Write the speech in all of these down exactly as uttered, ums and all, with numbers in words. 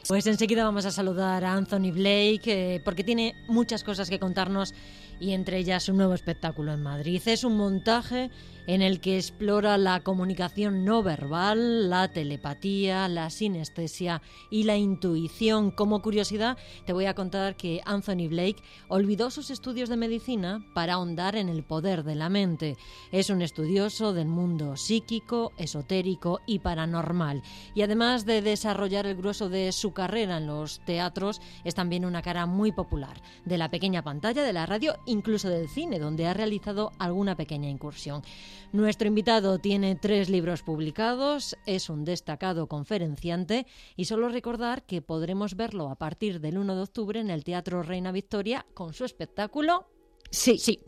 Pues enseguida vamos a saludar a Anthony Blake eh, porque tiene muchas cosas que contarnos y entre ellas un nuevo espectáculo en Madrid. Es un montaje en el que explora la comunicación no verbal, la telepatía, la sinestesia y la intuición. Como curiosidad, te voy a contar que Anthony Blake olvidó sus estudios de medicina para ahondar en el poder de la mente. Es un estudioso del mundo psíquico, esotérico y paranormal. Y además de desarrollar el grueso de su carrera en los teatros, es también una cara muy popular de la pequeña pantalla, de la radio, incluso del cine, donde ha realizado alguna pequeña incursión. Nuestro invitado tiene tres libros publicados, es un destacado conferenciante y solo recordar que podremos verlo a partir del uno de octubre en el Teatro Reina Victoria con su espectáculo. Sí, sí.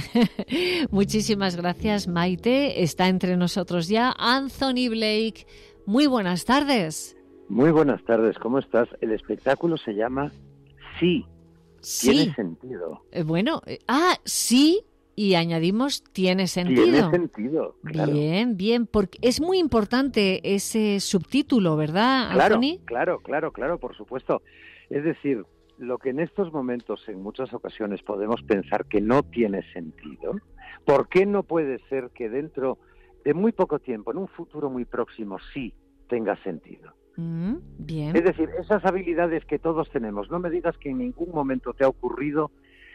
Muchísimas gracias, Maite. Está entre nosotros ya Anthony Blake. Muy buenas tardes. Muy buenas tardes, ¿cómo estás? El espectáculo se llama Sí. Sí. Tiene sentido. Eh, bueno, eh, ah, sí, y añadimos tiene sentido. Tiene sentido, claro. Bien, bien, porque es muy importante ese subtítulo, ¿verdad, claro, Anthony? Claro, claro, claro, por supuesto. Es decir, lo que en estos momentos, en muchas ocasiones, podemos pensar que no tiene sentido, ¿por qué no puede ser que dentro de muy poco tiempo, en un futuro muy próximo, sí tenga sentido? Mm, bien. Es decir, esas habilidades que todos tenemos, no me digas que en ningún momento te ha ocurrido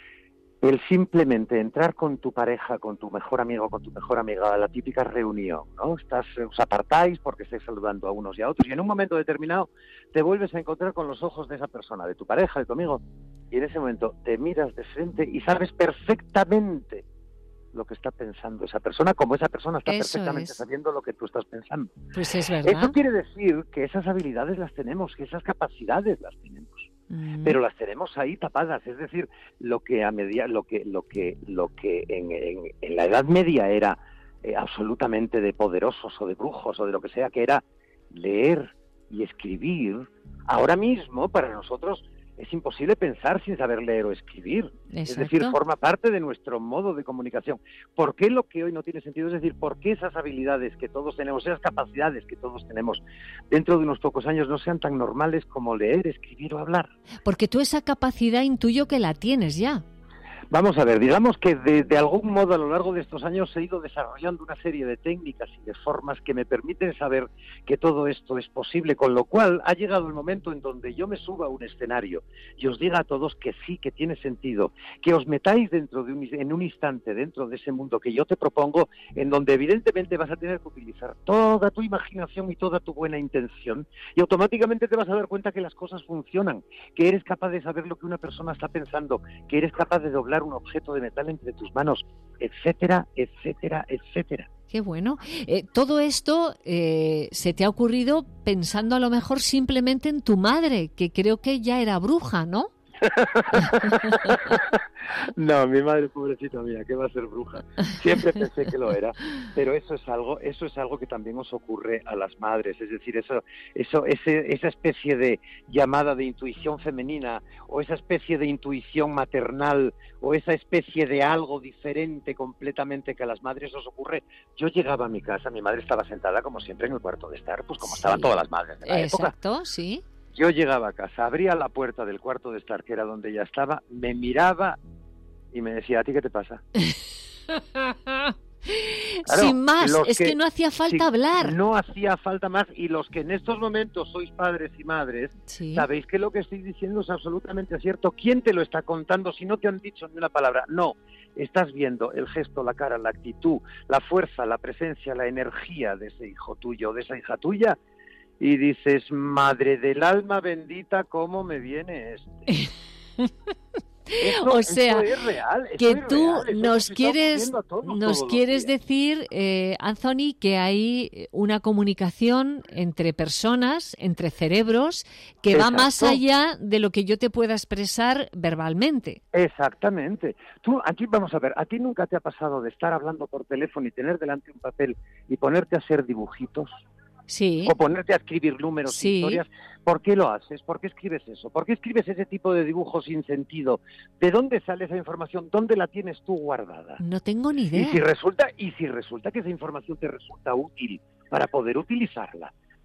el simplemente entrar con tu pareja, con tu mejor amigo, con tu mejor amiga, a la típica reunión, ¿no? Estás, os apartáis porque estáis saludando a unos y a otros y en un momento determinado te vuelves a encontrar con los ojos de esa persona, de tu pareja, de tu amigo, y en ese momento te miras de frente y sabes perfectamente lo que está pensando esa persona, como esa persona está Eso perfectamente es. sabiendo lo que tú estás pensando. Pues es verdad. Eso quiere decir que esas habilidades las tenemos, que esas capacidades las tenemos, Mm. pero las tenemos ahí tapadas. Es decir, lo que a media, lo que, lo que, lo que en, en, en la Edad Media era eh, absolutamente de poderosos o de brujos o de lo que sea, que era leer y escribir. Ahora mismo para nosotros es imposible pensar sin saber leer o escribir. Exacto. Es decir, forma parte de nuestro modo de comunicación. ¿Por qué lo que hoy no tiene sentido? Es decir, ¿por qué esas habilidades que todos tenemos, esas capacidades que todos tenemos, dentro de unos pocos años no sean tan normales como leer, escribir o hablar? Porque tú esa capacidad intuyo que la tienes ya. Vamos a ver, digamos que de, de algún modo a lo largo de estos años he ido desarrollando una serie de técnicas y de formas que me permiten saber que todo esto es posible, con lo cual ha llegado el momento en donde yo me suba a un escenario y os diga a todos que sí, que tiene sentido, que os metáis dentro de un, en un instante dentro de ese mundo que yo te propongo, en donde evidentemente vas a tener que utilizar toda tu imaginación y toda tu buena intención y automáticamente te vas a dar cuenta que las cosas funcionan, que eres capaz de saber lo que una persona está pensando, que eres capaz de doblar un objeto de metal entre tus manos, etcétera, etcétera, etcétera. Qué bueno. Eh, todo esto eh, se te ha ocurrido pensando a lo mejor simplemente en tu madre, que creo que ya era bruja, ¿no? No, mi madre, pobrecita mía, ¿qué va a ser bruja? Siempre pensé que lo era, pero eso es algo, eso es algo que también os ocurre a las madres, es decir, eso, eso, ese, esa especie de llamada de intuición femenina, o esa especie de intuición maternal, o esa especie de algo diferente completamente que a las madres os ocurre. Yo llegaba a mi casa, mi madre estaba sentada como siempre en el cuarto de estar, pues como Sí. estaban todas las madres de la época. Exacto, sí. Yo llegaba a casa, abría la puerta del cuarto de estar, que era donde ella estaba, me miraba y me decía, ¿a ti qué te pasa? Claro, Sin más, los es que, que no hacía falta sí, hablar. No hacía falta más, y los que en estos momentos sois padres y madres, Sí. sabéis que lo que estoy diciendo es absolutamente cierto. ¿Quién te lo está contando si no te han dicho ni una palabra? No, estás viendo el gesto, la cara, la actitud, la fuerza, la presencia, la energía de ese hijo tuyo, de esa hija tuya, y dices, madre del alma bendita, ¿cómo me viene este? Eso, o sea, eso es real, eso que es tú real, eso nos nos quieres, todos, nos todos quieres decir, eh, Anthony, que hay una comunicación entre personas, entre cerebros, que Exacto. va más allá de lo que yo te pueda expresar verbalmente. Exactamente. Tú, aquí vamos a ver, ¿a ti nunca te ha pasado de estar hablando por teléfono y tener delante un papel y ponerte a hacer dibujitos? Sí. O ponerte a escribir números, Sí. historias. ¿Por qué lo haces? ¿Por qué escribes eso? ¿Por qué escribes ese tipo de dibujos sin sentido? ¿De dónde sale esa información? ¿Dónde la tienes tú guardada? No tengo ni Y idea. si resulta, y si resulta que esa información te resulta útil para poder utilizarla,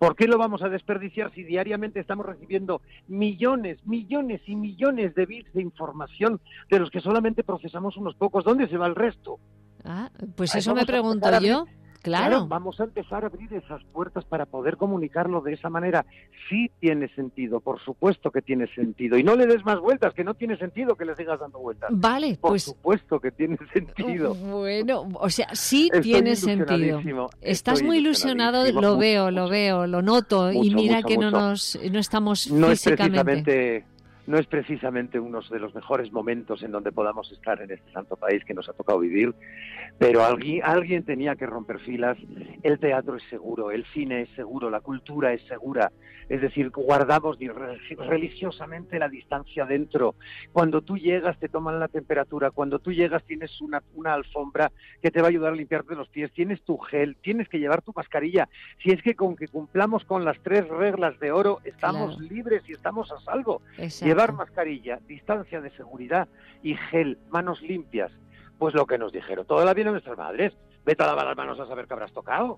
¿Por qué lo vamos a desperdiciar si diariamente estamos recibiendo millones, millones y millones de bits de información de los que solamente procesamos unos pocos? ¿Dónde se va el resto? Ah, pues Ahí eso me pregunto yo. Claro. Claro, vamos a empezar a abrir esas puertas para poder comunicarlo de esa manera. Sí tiene sentido, por supuesto que tiene sentido. Y no le des más vueltas, que no tiene sentido que le sigas dando vueltas. Vale, por pues... Por supuesto que tiene sentido. Bueno, o sea, sí Estoy tiene sentido. Estás Estoy muy ilusionado, lo mucho, veo, mucho, lo veo, lo noto. Mucho, y mira mucho, que mucho. no nos no estamos no físicamente... Es precisamente, no es precisamente uno de los mejores momentos en donde podamos estar en este santo país que nos ha tocado vivir, pero alguien, alguien tenía que romper filas. El teatro es seguro, el cine es seguro, la cultura es segura, es decir, guardamos religiosamente la distancia dentro. Cuando tú llegas te toman la temperatura, cuando tú llegas tienes una, una alfombra que te va a ayudar a limpiarte los pies, tienes tu gel, tienes que llevar tu mascarilla. Si es que con que cumplamos con las tres reglas de oro estamos Claro. libres y estamos a salvo. Exacto. Llevar mascarilla, distancia de seguridad y gel, manos limpias. Pues lo que nos dijeron toda la vida nuestras madres. Vete a lavar las manos a saber qué habrás tocado.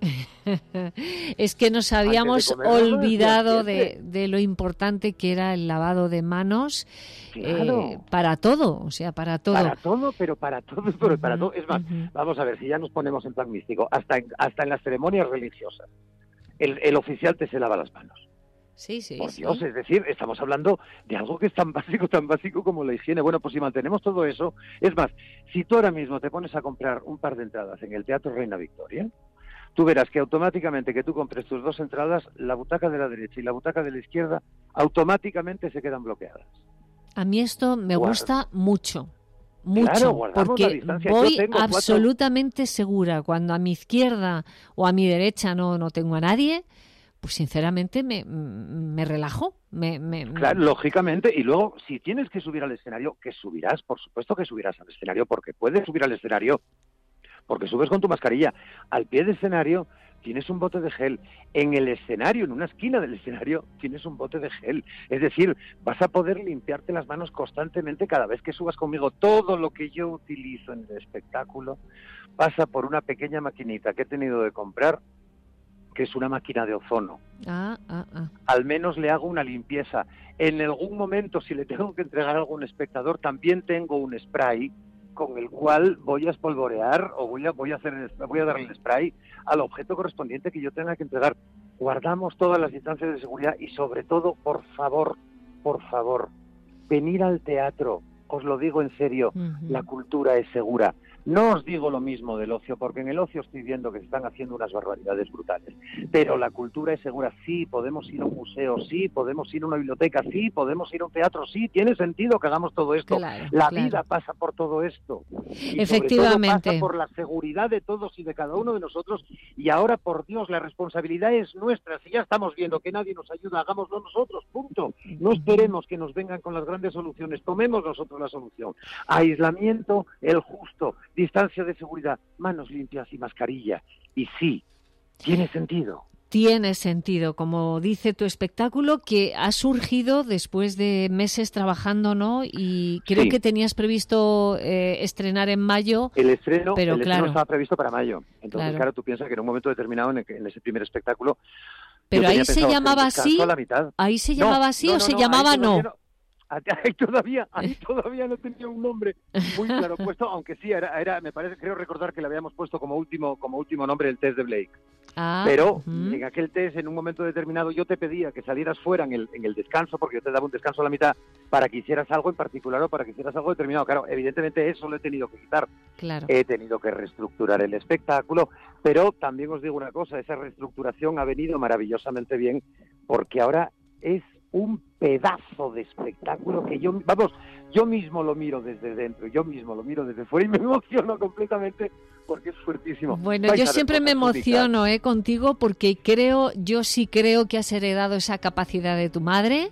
Es que nos habíamos Antes de comer, ¿no? olvidado Decía de, de lo importante que era el lavado de manos. Claro. eh, para todo, o sea, para todo. Para todo, pero para todo, pero para Ujú, todo. Es más, ujú. vamos a ver, si ya nos ponemos en plan místico, hasta en, hasta en las ceremonias religiosas, el, el oficial te se lava las manos. Sí, sí, Por sí. Dios, es decir, estamos hablando de algo que es tan básico, tan básico como la higiene. Bueno, pues si mantenemos todo eso, es más, si tú ahora mismo te pones a comprar un par de entradas en el Teatro Reina Victoria, tú verás que automáticamente que tú compres tus dos entradas, la butaca de la derecha y la butaca de la izquierda, automáticamente se quedan bloqueadas. A mí esto me Guarda. gusta mucho. Mucho, Claro, guardamos la porque distancia. Yo voy tengo cuatro- absolutamente segura. Cuando a mi izquierda o a mi derecha no, no tengo a nadie, pues sinceramente me, me relajo. Me, me, Claro, lógicamente, y luego si tienes que subir al escenario, que subirás, por supuesto que subirás al escenario, porque puedes subir al escenario, porque subes con tu mascarilla. Al pie del escenario tienes un bote de gel. En el escenario, en una esquina del escenario, tienes un bote de gel. Es decir, vas a poder limpiarte las manos constantemente cada vez que subas conmigo. Todo lo que yo utilizo en el espectáculo pasa por una pequeña maquinita que he tenido de comprar, que es una máquina de ozono. Ah, ah, ah. Al menos le hago una limpieza. En algún momento, si le tengo que entregar algo a un espectador, también tengo un spray con el cual voy a espolvorear o voy a, voy a, hacer, voy a darle el spray al objeto correspondiente que yo tenga que entregar. Guardamos todas las distancias de seguridad y sobre todo, por favor, por favor, venir al teatro. Os lo digo en serio, Uh-huh. la cultura es segura. No os digo lo mismo del ocio, porque en el ocio estoy viendo que se están haciendo unas barbaridades brutales. Pero la cultura es segura. Sí, podemos ir a un museo, sí, podemos ir a una biblioteca, sí, podemos ir a un teatro, sí, tiene sentido que hagamos todo esto. Claro, la claro. vida pasa por todo esto. Y Efectivamente. sobre todo pasa por la seguridad de todos y de cada uno de nosotros. Y ahora, por Dios, la responsabilidad es nuestra. Si ya estamos viendo que nadie nos ayuda, hagámoslo nosotros, punto. No esperemos que nos vengan con las grandes soluciones, tomemos nosotros la solución. Aislamiento, el justo, distancia de seguridad, manos limpias y mascarilla. Y sí, tiene sentido. Tiene sentido, como dice tu espectáculo, que ha surgido después de meses trabajando, ¿no? Y creo Sí. que tenías previsto eh, estrenar en mayo. El estreno, Pero el estreno claro. estaba previsto para mayo. Entonces, Claro. claro, tú piensas que en un momento determinado, en, el que- en ese primer espectáculo, Pero yo ahí tenía se pensado hacer llamaba un descanso así, a la mitad. ahí se No, llamaba así no, o no, se no, llamaba ahí no. todavía no. Ahí todavía, ahí todavía no tenía un nombre muy claro puesto, aunque sí era, era, me parece, creo recordar que le habíamos puesto como último, como último nombre el test de Blake. Ah, Pero ujú. en aquel test, en un momento determinado, yo te pedía que salieras fuera en el, en el descanso, porque yo te daba un descanso a la mitad, para que hicieras algo en particular o para que hicieras algo determinado. Claro, evidentemente eso lo he tenido que quitar. Claro. He tenido que reestructurar el espectáculo, pero también os digo una cosa, esa reestructuración ha venido maravillosamente bien, porque ahora es un pedazo de espectáculo que yo, vamos, yo mismo lo miro desde dentro, yo mismo lo miro desde fuera y me emociono completamente porque es fuertísimo. Bueno, Vais yo a ver siempre me cosas únicas. emociono eh, contigo porque creo, yo sí creo que has heredado esa capacidad de tu madre.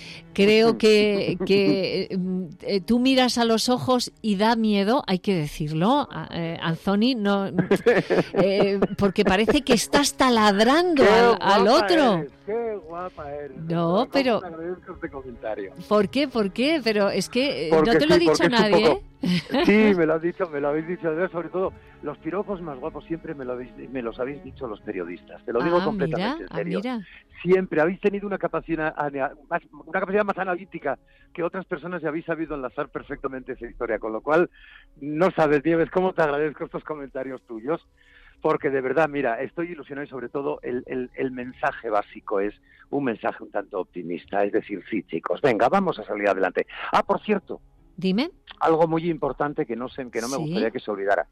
Creo que, que eh, tú miras a los ojos y da miedo, hay que decirlo, eh, Anthony, no, eh, porque parece que estás taladrando ¡Qué al, al guapa otro. eres! ¡Qué guapa eres! No, ¿Cómo pero- te agradezco este comentario? ¿Por qué? ¿Por qué? Pero es que eh, Porque no te lo ha sí, dicho porque es un nadie. poco- ¿eh? Sí, me lo has dicho, me lo habéis dicho. Sobre todo, los piropos más guapos siempre me, lo habéis, me los habéis dicho los periodistas. Te lo digo ah, completamente mira, en serio. Ah, mira. Siempre habéis tenido una capacidad, más, una capacidad más analítica que otras personas y habéis sabido enlazar perfectamente esa historia. Con lo cual, no sabes, Nieves, cómo te agradezco estos comentarios tuyos. Porque de verdad, mira, estoy ilusionado y sobre todo el, el, el mensaje básico es un mensaje un tanto optimista. Es decir, sí, chicos, venga, vamos a salir adelante. Ah, por cierto. Dime. Algo muy importante que no sé, que no me ¿Sí? gustaría que se olvidara.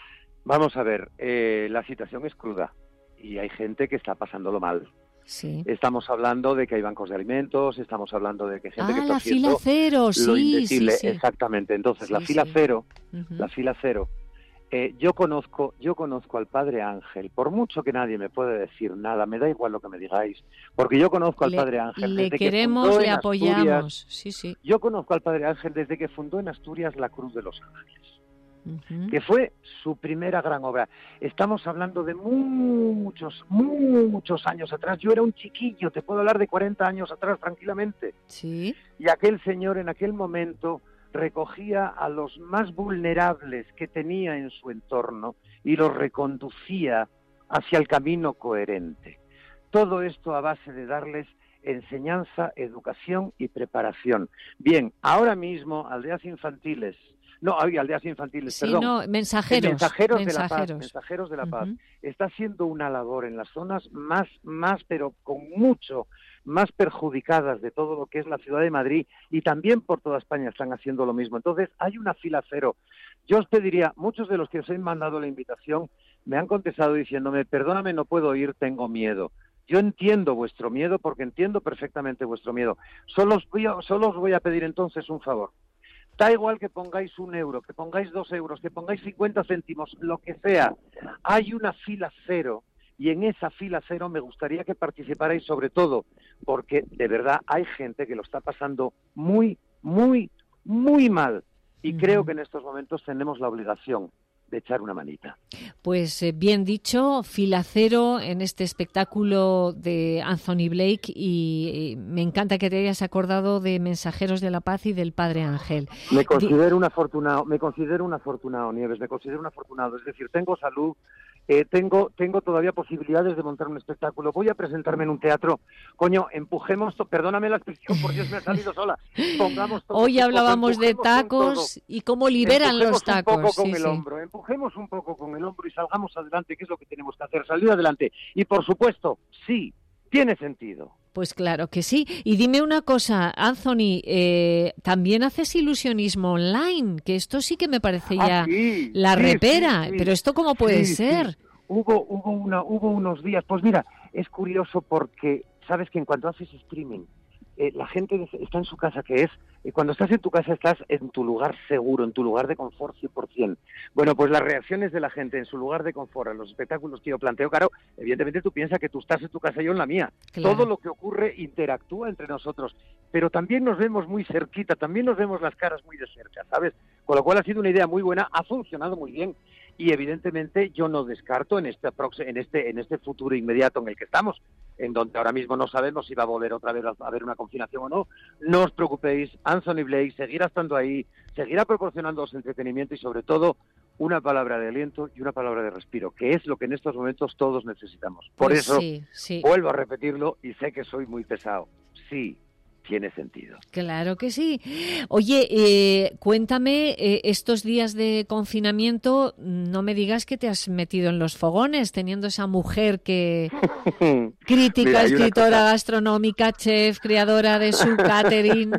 Vamos a ver, eh, la situación es cruda y hay gente que está pasándolo mal. Sí. Estamos hablando de que hay bancos de alimentos, estamos hablando de que hay gente ah, que está la haciendo fila cero, lo sí, indecible. sí, sí. Exactamente. Entonces, Sí, la fila sí. cero, Uh-huh. la fila cero. Eh, yo conozco, yo conozco al Padre Ángel, por mucho que nadie me puede decir nada, me da igual lo que me digáis, porque yo conozco al Le, Padre Ángel le desde queremos, que fundó le en apoyamos. Asturias, Sí, sí. yo conozco al Padre Ángel desde que fundó en Asturias la Cruz de los Ángeles, Uh-huh. que fue su primera gran obra. Estamos hablando de muchos, muchos años atrás. Yo era un chiquillo, te puedo hablar de cuarenta años atrás tranquilamente. Sí. Y aquel señor en aquel momento recogía a los más vulnerables que tenía en su entorno y los reconducía hacia el camino coherente. Todo esto a base de darles enseñanza, educación y preparación. Bien, ahora mismo aldeas infantiles, no, había aldeas infantiles, Sí, perdón. no, mensajeros. Mensajeros, mensajeros. de la paz, mensajeros de la paz. Uh-huh. Está haciendo una labor en las zonas más, más, pero con mucho más perjudicadas de todo lo que es la ciudad de Madrid y también por toda España están haciendo lo mismo. Entonces, hay una fila cero. Yo os pediría, muchos de los que os he mandado la invitación me han contestado diciéndome, perdóname, no puedo ir, tengo miedo. Yo entiendo vuestro miedo porque entiendo perfectamente vuestro miedo. Solo os voy a, solo os voy a pedir entonces un favor. Da igual que pongáis un euro, que pongáis dos euros, que pongáis cincuenta céntimos, lo que sea. Hay una fila cero y en esa fila cero me gustaría que participarais sobre todo porque de verdad hay gente que lo está pasando muy, muy, muy mal. Y uh-huh. creo que en estos momentos tenemos la obligación de echar una manita. Pues eh, bien dicho, fila cero en este espectáculo de Anthony Blake y, y me encanta que te hayas acordado de Mensajeros de la Paz y del Padre Ángel. Me considero un afortunado, me considero un afortunado, Nieves, me considero un afortunado, es decir, tengo salud, eh, tengo tengo todavía posibilidades de montar un espectáculo, voy a presentarme en un teatro, coño, empujemos, to- perdóname la expresión, por Dios me ha salido sola, pongamos todo. Hoy hablábamos de tacos y cómo liberan empujemos los tacos. Un poco con sí, el sí. hombro, empujemos un poco con el hombro y salgamos adelante, que es lo que tenemos que hacer, salir adelante. Y por supuesto, sí, tiene sentido. Pues claro que sí. Y dime una cosa, Anthony, eh, también haces ilusionismo online, que esto sí que me parece ya ah, sí, la sí, repera, sí, sí. pero esto cómo puede sí, ser. Sí. Hubo hubo una hubo unos días, pues mira, es curioso porque sabes que en cuanto haces streaming, eh, la gente está en su casa, que es, eh, cuando estás en tu casa estás en tu lugar seguro, en tu lugar de confort cien por ciento. Bueno, pues las reacciones de la gente en su lugar de confort, en los espectáculos que yo planteo, claro, evidentemente tú piensas que tú estás en tu casa y yo en la mía. Claro. Todo lo que ocurre interactúa entre nosotros, pero también nos vemos muy cerquita, también nos vemos las caras muy de cerca, ¿sabes? Con lo cual ha sido una idea muy buena, ha funcionado muy bien. Y evidentemente yo no descarto en este, en este en este futuro inmediato en el que estamos, en donde ahora mismo no sabemos si va a volver otra vez a haber una confinación o no, no os preocupéis, Anthony Blake seguirá estando ahí, seguirá proporcionándoos entretenimiento y sobre todo una palabra de aliento y una palabra de respiro, que es lo que en estos momentos todos necesitamos. Por pues eso sí, sí. vuelvo a repetirlo y sé que soy muy pesado. Sí, tiene sentido. Claro que sí. Oye, eh, cuéntame, eh, estos días de confinamiento, no me digas que te has metido en los fogones, teniendo esa mujer que crítica, Mira, escritora cosa... gastronómica, chef, creadora de su catering.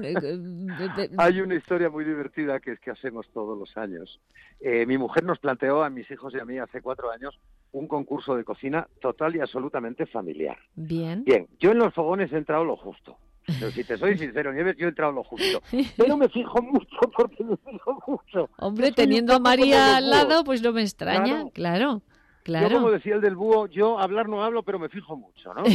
Hay una historia muy divertida que es que hacemos todos los años. Eh, mi mujer nos planteó a mis hijos y a mí hace cuatro años un concurso de cocina total y absolutamente familiar. Bien. Bien, yo en los fogones he entrado lo justo. Pero si te soy sincero, Nieves, yo he entrado lo justo. Pero me fijo mucho porque me fijo mucho. Hombre, teniendo a María al lado, pues no me extraña, claro, claro. claro. Yo, como decía el del búho, yo hablar no hablo, pero me fijo mucho, ¿no?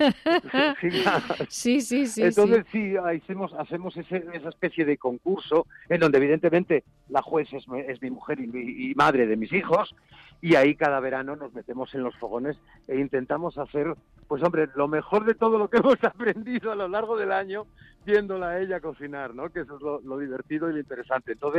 sí, sí, sí. Entonces, sí, sí hacemos, hacemos ese, esa especie de concurso en donde, evidentemente, la juez es, es mi mujer y, mi, y madre de mis hijos, y ahí cada verano nos metemos en los fogones e intentamos hacer, pues hombre, lo mejor de todo lo que hemos aprendido a lo largo del año viéndola a ella cocinar, ¿no? Que eso es lo, lo divertido y lo interesante. Entonces,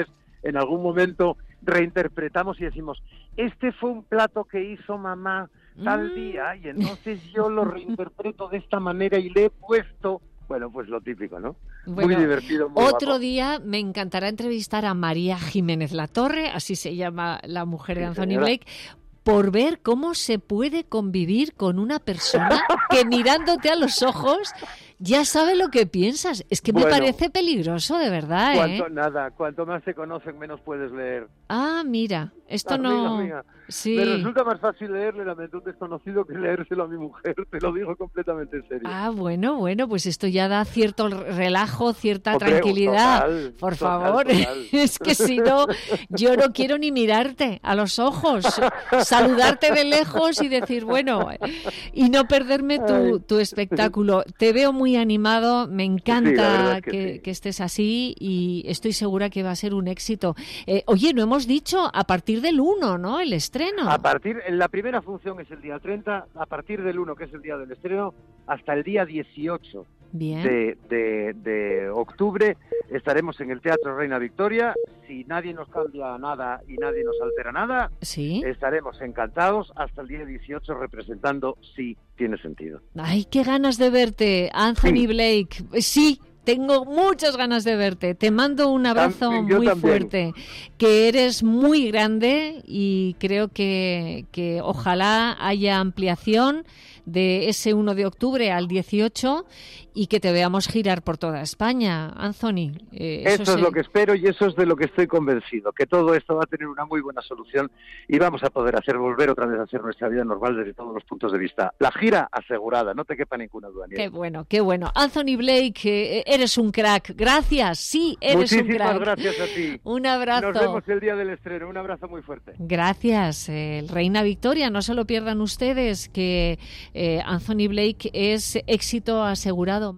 en algún momento reinterpretamos y decimos, este fue un plato que hizo mamá tal Mm. día, y entonces yo lo reinterpreto de esta manera y le he puesto, bueno, pues lo típico, ¿no? Bueno, muy divertido, muy otro guapo. día me encantará entrevistar a María Jiménez Latorre, así se llama la mujer de Sí, Anthony señora. Blake, por ver cómo se puede convivir con una persona que mirándote a los ojos ya sabe lo que piensas. Es que me Bueno, parece peligroso, de verdad, ¿eh? Cuanto, nada, cuanto más se conocen, menos puedes leer. Ah, mira, esto Amiga, no... amiga, Sí. Me resulta más fácil leerle la mente a un desconocido que leérselo a mi mujer, te lo digo completamente en serio. Ah, bueno, bueno, pues esto ya da cierto relajo, cierta Hombre, tranquilidad. total, Por total, favor, total. es que si no, yo no quiero ni mirarte a los ojos, saludarte de lejos y decir, bueno, y no perderme tu, Ay. tu espectáculo. Te veo muy animado, me Sí, la encanta verdad es que que, sí. que estés así y estoy segura que va a ser un éxito. Eh, oye, no hemos dicho a partir del uno, ¿no? El estreno. A partir, la primera función es el día treinta, a partir del uno, que es el día del estreno, hasta el día dieciocho Bien. de, de, de octubre estaremos en el Teatro Reina Victoria. Si nadie nos cambia nada y nadie nos altera nada, Sí. estaremos encantados hasta el día dieciocho representando Sí Tiene Sentido. Ay, qué ganas de verte, Anthony Sí. Blake. Sí, tengo muchas ganas de verte. Te mando un abrazo Tam- yo muy también. fuerte, que eres muy grande y creo que, que ojalá haya ampliación de ese uno de octubre al dieciocho y que te veamos girar por toda España, Anthony. Eh, Eso, se- es lo que espero y eso es de lo que estoy convencido, que todo esto va a tener una muy buena solución y vamos a poder hacer volver otra vez a hacer nuestra vida normal desde todos los puntos de vista. La gira asegurada, no te quepa ninguna duda. Qué bueno, qué bueno. Anthony Blake, eh, eres un crack. Gracias, sí, eres un Muchísimas crack. gracias a ti. Un abrazo. Nos vemos el día del estreno. Un abrazo muy fuerte. Gracias, eh, Reina Victoria. No se lo pierdan ustedes, que eh, Anthony Blake es éxito asegurado.